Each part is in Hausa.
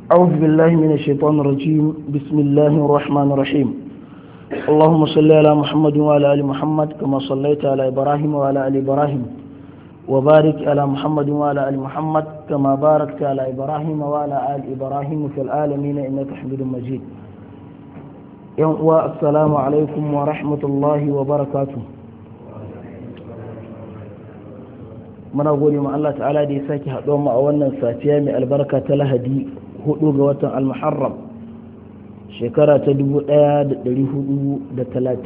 أعوذ بالله من الشيطان الرجيم. بسم الله الرحمن الرحيم. اللهم صل على محمد وعلى آل محمد كما صليت على إبراهيم وعلى آل إبراهيم وبارك على محمد وعلى آل محمد كما باركت على إبراهيم وعلى آل إبراهيم في العالمين إنك حميد مجيد. السلام عليكم ورحمة الله وبركاته. muna gode ma Allah ta'ala da ya sake haɗo mu a wannan safiya mai albarka ta Lahadi 4 ga watan Al-Muharram shekara ta 1431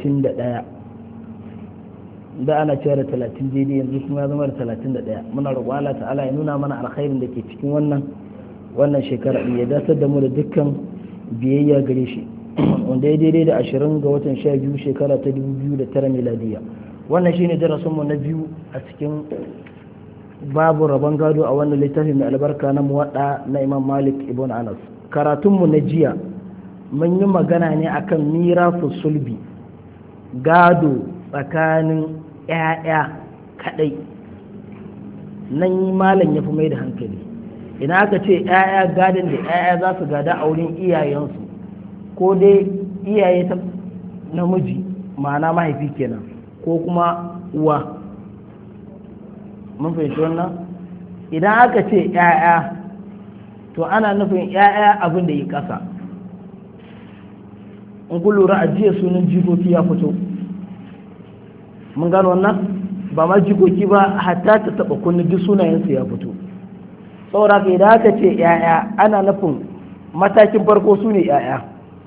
da ana cewa da 30 daidai yanzu kuma ya zama da 31. muna roƙon Allah ta'ala ya nuna mana alkhairin da ke cikin wannan shekara ya dasar da mu da dukkan biyayya gare shi wanda ya daidai da 20 ga watan 12 shekara ta 2009 miladiya. wannan shine darasinmu na biyu a cikin babu rabon gado a wannan littafin mai albarka na muwadda na Imam Malik ibn Anas. Karatunmu na jiya mun yi magana ne akan mirafu sulbi, gado tsakanin 'ya'ya kadai. nan yi malam ya fi mai da hankali idan aka ce 'ya'ya gadon da 'ya'ya za su gada a wurin iyayensu ko dai iyaye ta namiji ma'ana mahaifi kenan ko kuma uwa. mun fahimci wannan idan aka ce 'ya'ya to ana nufin 'ya'ya abin da ya ƙasa. in ku lura a jiya sunan jikoki ya fito, mun gano wannan ba ma jikoki ba hatta ta taɓa kunni duk sunayensu ya fito. saboda haka idan aka ce 'ya'ya ana nufin matakin farko su ne 'ya'ya,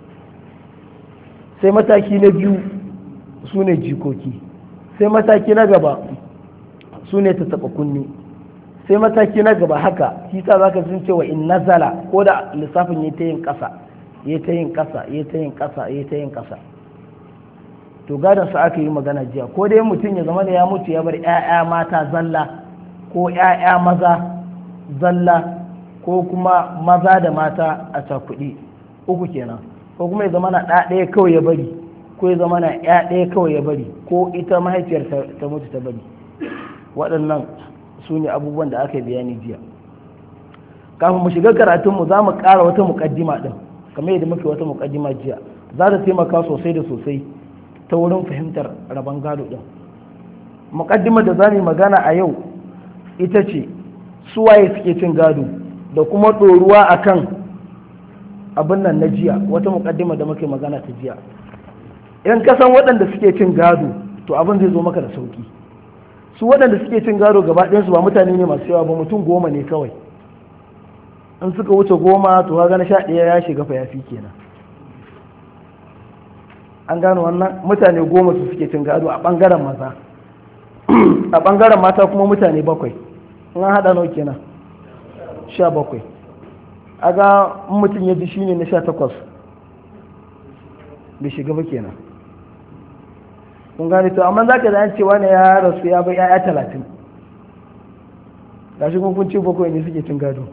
sai mataki na biyu su ne jikoki, sai mataki na gaba su ne ta taɓa kunni, sai mataki na gaba haka shi sa za ka sun cewa in nazala ko da lissafin ya ta yin ƙasa ya ta yin ƙasa ya ta yin ƙasa ya ta yin ƙasa. to gadon sa aka yi magana jiya ko dai mutum ya zama da ya mutu ya bar 'ya'ya mata zalla ko 'ya'ya maza zalla ko kuma maza da mata a cakuɗi uku kenan, ko kuma ya zama na ɗaya kawai ya bari ko ya zama na ɗaya kawai ya bari ko ita mahaifiyar ta mutu ta bari. waɗannan su ne abubuwan da aka yi bayani jiya. kafin mu shiga karatunmu za mu ƙara wata muƙaddima ɗin kamar yadda muke wata muƙaddima jiya, za ta taimaka sosai da sosai ta wurin fahimtar rabon gado ɗin. muƙaddimar da za mu yi magana a yau ita ce suwaye suke cin gado da kuma ɗoruwa a kan abin nan na jiya, wata muƙaddima da muke magana ta jiya. in ka san waɗanda suke cin gado to abin zai zo maka da sauƙi. su waɗanda suke cin gado gaba ɗayansu ba mutane ne masu yawa ba, mutum 10 ne kawai. in suka wuce 10 to ga na 11 ya shiga fa yafi kenan. an gano wannan mutane 10 su suke cin gado a ɓangaren maza a ɓangaren mata kuma mutane 7. in an haɗa nawa kenan 17. aga mutum ya ji shine na 18 bai shiga ba kenan. kun gane to amma zaka da an cewa ne ya rasu ya bai 'ya'ya 30 gashi kun ce 7 ne suke cin gado.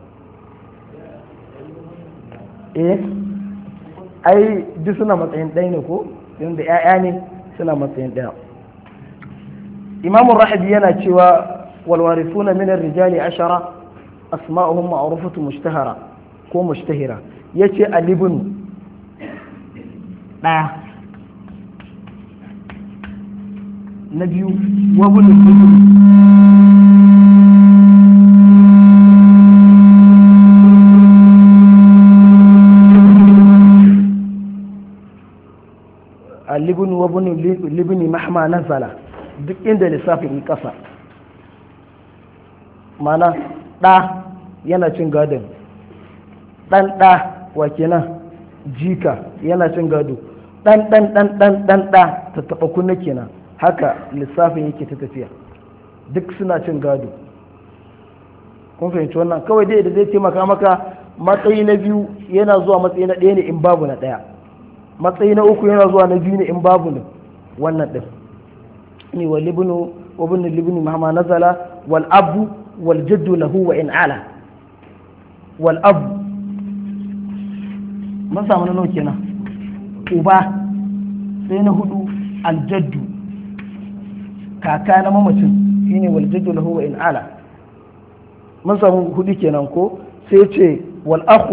ai duk suna matsayin ɗaya ne ko yanda 'ya'ya ne suna matsayin ɗaya. imamu rahabi yana cewa walwarithuna min ar-rijali 10 asma'uhum ma'rufatu mushtahara ko mushtahira. yace alibun ɗaya, na biyu wabul libin wabun libini mahma nazala duk inda lissafin kasa mana ɗa yana cin gadon ɗan ɗa wa kenan jika yana cin gado ɗan ɗa ta taɓa kunna kenan. haka lissafin yake ta tafiya duk suna cin gado. kun fahimci wannan kawai dai da zai taimaka maka matsayi na biyu yana zuwa matsayi na ɗaya ne in babu na ɗaya, matsayi na uku yana zuwa na biyu ne in babu ne wannan ɗin ni wa libnu wa bin libni mahama nazala wal abu wal jaddu lahu wa in ala. wal abu mun samu na nawa kenan uba, sai na 4 al jaddu kaka na mamacin shine wal jaddu lahu wa in ala. mun samu 4 kenan ko sai ce wal akhu